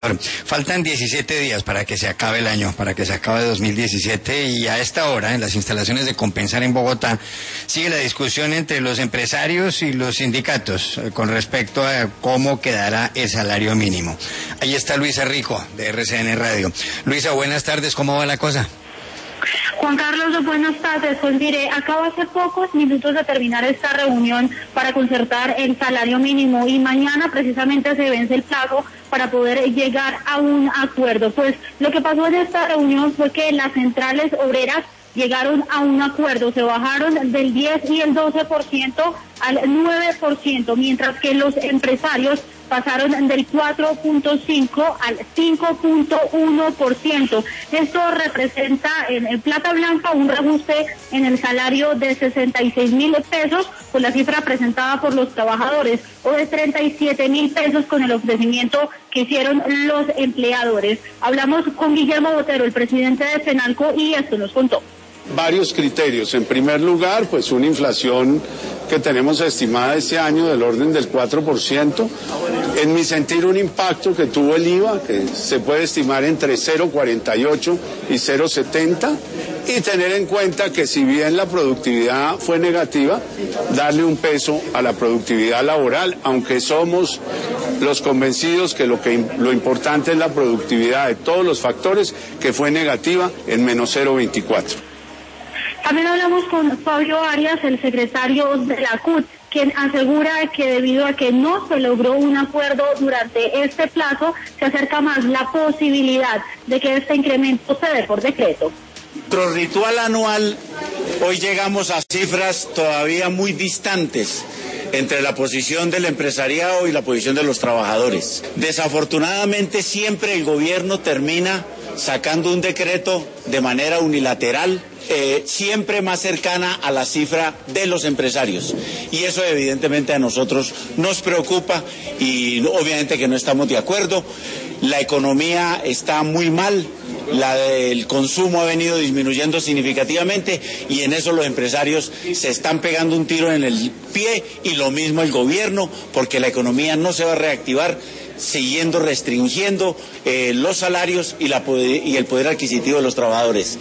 Faltan 17 días para que se acabe el año, para que se acabe 2017, y a esta hora, en las instalaciones de Compensar en Bogotá, sigue la discusión entre los empresarios y los sindicatos con respecto a cómo quedará el salario mínimo. Ahí está Luisa Rico, de RCN Radio. Luisa, buenas tardes, ¿cómo va la cosa? Juan Carlos, buenas tardes. Pues mire, acabo hace pocos minutos de terminar esta reunión para concertar el salario mínimo y mañana precisamente se vence el plazo para poder llegar a un acuerdo. Pues lo que pasó en esta reunión fue que las centrales obreras llegaron a un acuerdo, se bajaron del 10 y el 12% al 9%, mientras que los empresarios pasaron del 4.5 al 5.1%. Esto representa en plata blanca un reajuste en el salario de 66.000 pesos con la cifra presentada por los trabajadores, o de 37.000 pesos con el ofrecimiento que hicieron los empleadores. Hablamos con Guillermo Botero, el presidente de FENALCO, y esto nos contó. Varios criterios. En primer lugar, pues una inflación que tenemos estimada este año del orden del 4%. En mi sentir, un impacto que tuvo el IVA, que se puede estimar entre 0.48 y 0.70, y tener en cuenta que si bien la productividad fue negativa, darle un peso a la productividad laboral, aunque somos los convencidos que lo importante es la productividad de todos los factores, que fue negativa en menos 0.24. También hablamos con Fabio Arias, el secretario de la CUT, quien asegura que debido a que no se logró un acuerdo durante este plazo, se acerca más la posibilidad de que este incremento se dé por decreto. Nuestro ritual anual, hoy llegamos a cifras todavía muy distantes entre la posición del empresariado y la posición de los trabajadores. Desafortunadamente siempre el gobierno termina sacando un decreto de manera unilateral, siempre más cercana a la cifra de los empresarios, y eso evidentemente a nosotros nos preocupa y obviamente que no estamos de acuerdo. La economía está muy mal, el consumo ha venido disminuyendo significativamente y en eso los empresarios se están pegando un tiro en el pie, y lo mismo el gobierno, porque la economía no se va a reactivar siguiendo restringiendo los salarios y el poder adquisitivo de los trabajadores.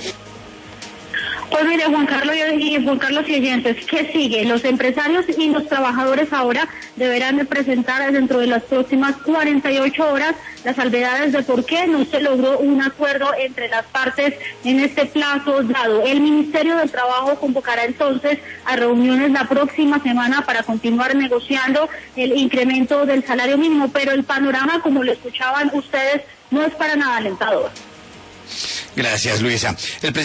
Pues mire, Juan Carlos y oyentes, ¿qué sigue? Los empresarios y los trabajadores ahora deberán de presentar dentro de las próximas 48 horas las salvedades de por qué no se logró un acuerdo entre las partes en este plazo dado. El Ministerio del Trabajo convocará entonces a reuniones la próxima semana para continuar negociando el incremento del salario mínimo, pero el panorama, como lo escuchaban ustedes, no es para nada alentador. Gracias, Luisa.